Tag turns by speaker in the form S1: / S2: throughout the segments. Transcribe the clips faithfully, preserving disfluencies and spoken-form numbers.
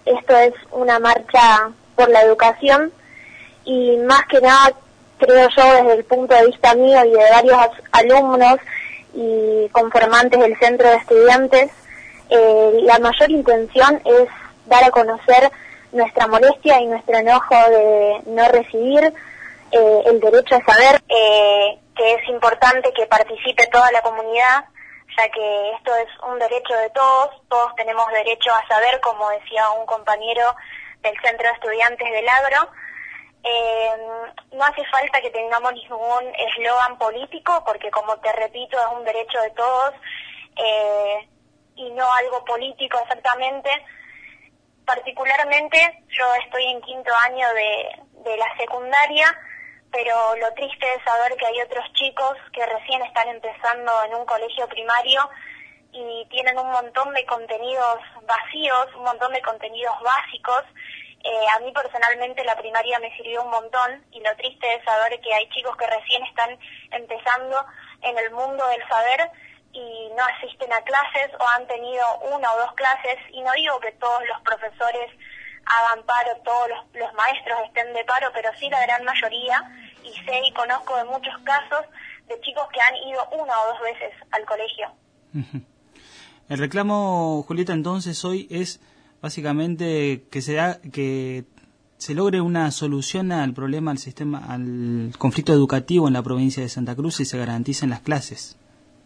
S1: esto es una marcha por la educación y más que nada creo yo desde el punto de vista mío y de varios alumnos y conformantes del centro de estudiantes, eh, la mayor intención es dar a conocer nuestra molestia y nuestro enojo de no recibir eh, el derecho a saber, eh, que es importante que participe toda la comunidad, ya que esto es un derecho de todos, todos tenemos derecho a saber, como decía un compañero del centro de estudiantes del Agro. Eh, no hace falta que tengamos ningún eslogan político, porque como te repito, es un derecho de todos eh, y no algo político exactamente. Particularmente yo estoy en quinto año de, de la secundaria, pero lo triste es saber que hay otros chicos que recién están empezando en un colegio primario y tienen un montón de contenidos vacíos, un montón de contenidos básicos. Eh, a mí personalmente la primaria me sirvió un montón y lo triste es saber que hay chicos que recién están empezando en el mundo del saber y no asisten a clases o han tenido una o dos clases, y no digo que todos los profesores hagan paro, todos los, los maestros estén de paro, pero sí la gran mayoría, y sé y conozco de muchos casos de chicos que han ido una o dos veces al colegio.
S2: El reclamo, Julieta, entonces hoy es básicamente que se da, que se logre una solución al problema, al sistema, al conflicto educativo en la provincia de Santa Cruz y se garanticen las clases.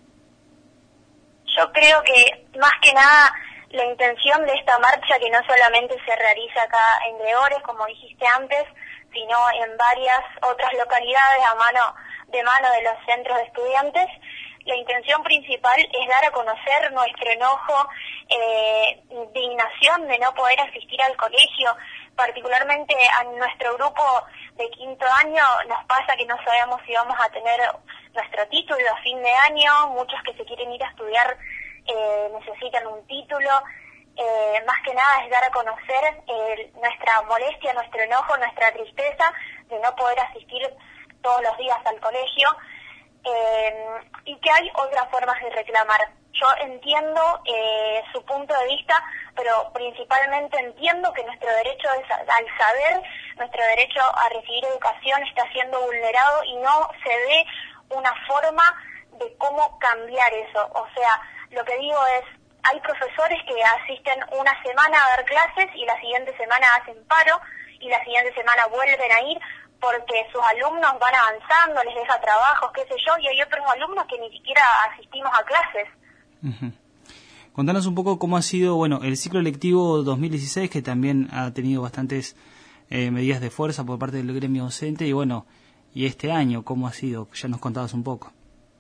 S1: Yo creo que más que nada la intención de esta marcha, que no solamente se realiza acá en Gregores, como dijiste antes, sino en varias otras localidades a mano de mano de los centros de estudiantes, la intención principal es dar a conocer nuestro enojo, eh, indignación de no poder asistir al colegio. Particularmente a nuestro grupo de quinto año nos pasa que no sabemos si vamos a tener nuestro título a fin de año, muchos que se quieren ir a estudiar eh, necesitan un título. Eh, más que nada es dar a conocer eh, nuestra molestia, nuestro enojo, nuestra tristeza de no poder asistir todos los días al colegio, eh, y que hay otras formas de reclamar. Yo entiendo eh, su punto de vista, pero principalmente entiendo que nuestro derecho al saber, nuestro derecho a recibir educación está siendo vulnerado y no se ve una forma de cómo cambiar eso. O sea, lo que digo es, hay profesores que asisten una semana a dar clases y la siguiente semana hacen paro y la siguiente semana vuelven a ir porque sus alumnos van avanzando, les deja trabajos, qué sé yo, y hay otros alumnos que ni siquiera asistimos a clases.
S2: Uh-huh. Contanos un poco cómo ha sido, bueno, el ciclo lectivo dos mil dieciséis, que también ha tenido bastantes eh, medidas de fuerza por parte del gremio docente, y bueno, y este año, ¿cómo ha sido? Ya nos contabas un poco.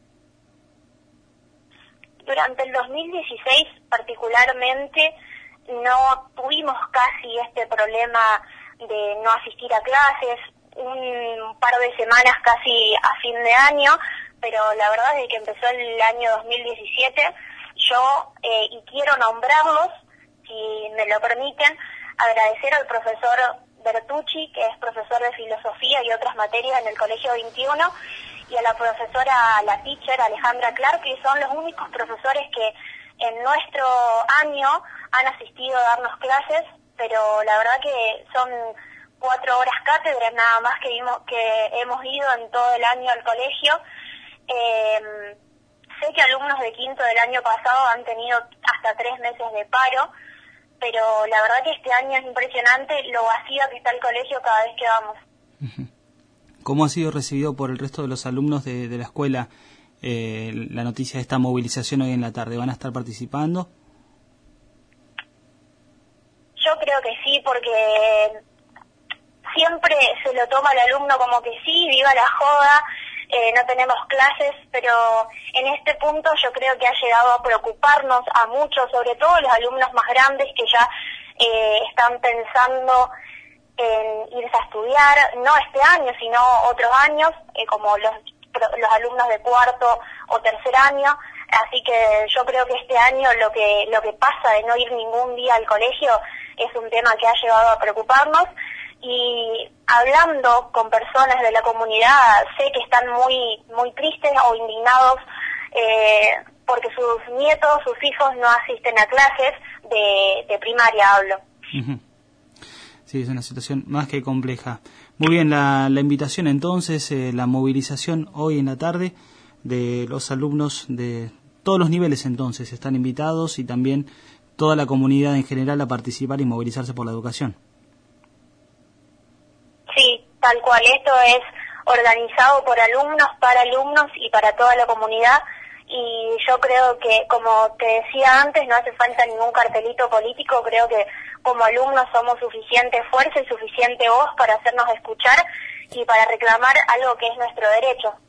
S1: Durante el dos mil dieciséis particularmente no tuvimos casi este problema de no asistir a clases, un par de semanas casi a fin de año, pero la verdad es que empezó el año dos mil diecisiete, yo, eh, y quiero nombrarlos, si me lo permiten, agradecer al profesor Bertucci, que es profesor de filosofía y otras materias en el Colegio veintiuno, y a la profesora, la teacher Alejandra Clark, que son los únicos profesores que en nuestro año han asistido a darnos clases, pero la verdad que son cuatro horas cátedras nada más que, vimos, que hemos ido en todo el año al colegio. Eh, sé que alumnos de quinto del año pasado han tenido hasta tres meses de paro, pero la verdad que este año es impresionante lo vacío que está el colegio cada vez que vamos.
S2: ¿Cómo ha sido recibido por el resto de los alumnos de, de la escuela eh, la noticia de esta movilización hoy en la tarde? ¿Van a estar participando?
S1: Yo creo que sí, porque siempre se lo toma el alumno como que sí, viva la joda, eh, no tenemos clases, pero en este punto yo creo que ha llegado a preocuparnos a muchos, sobre todo los alumnos más grandes que ya eh, están pensando en irse a estudiar, no este año, sino otros años, eh, como los, los alumnos de cuarto o tercer año. Así que yo creo que este año lo que lo que pasa de no ir ningún día al colegio es un tema que ha llevado a preocuparnos, y hablando con personas de la comunidad sé que están muy muy tristes o indignados eh, porque sus nietos, sus hijos no asisten a clases de, de primaria, hablo.
S2: Uh-huh. Sí, es una situación más que compleja. Muy bien, la, la invitación entonces, eh, la movilización hoy en la tarde de los alumnos de todos los niveles entonces están invitados y también toda la comunidad en general a participar y movilizarse por la educación.
S1: Sí, tal cual, esto es organizado por alumnos, para alumnos y para toda la comunidad. Y yo creo que, como te decía antes, no hace falta ningún cartelito político. Creo que como alumnos somos suficiente fuerza y suficiente voz para hacernos escuchar y para reclamar algo que es nuestro derecho.